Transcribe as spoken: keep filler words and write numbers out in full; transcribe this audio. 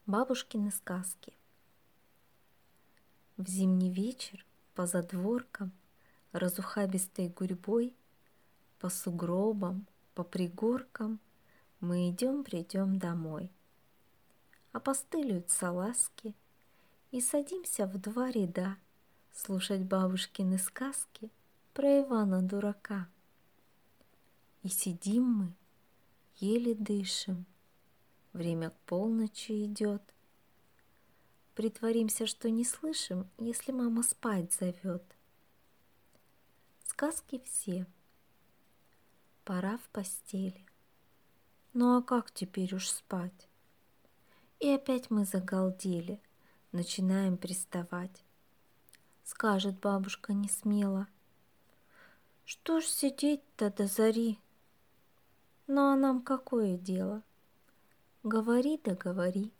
Бабушкины сказки. В зимний вечер по задворкам разухабистой гурьбой, по сугробам, по пригоркам мы идем-придем домой. Опостылюют салазки, и садимся в два ряда слушать бабушкины сказки про Ивана-дурака. И сидим мы, еле дышим, время к полночи идет. Притворимся, что не слышим, если мама спать зовет. Сказки все. Пора в постели. Ну а как теперь уж спать? И опять мы загалдели, начинаем приставать. Скажет бабушка несмело: что ж сидеть-то до зари? Ну а нам какое дело? Говори да говори.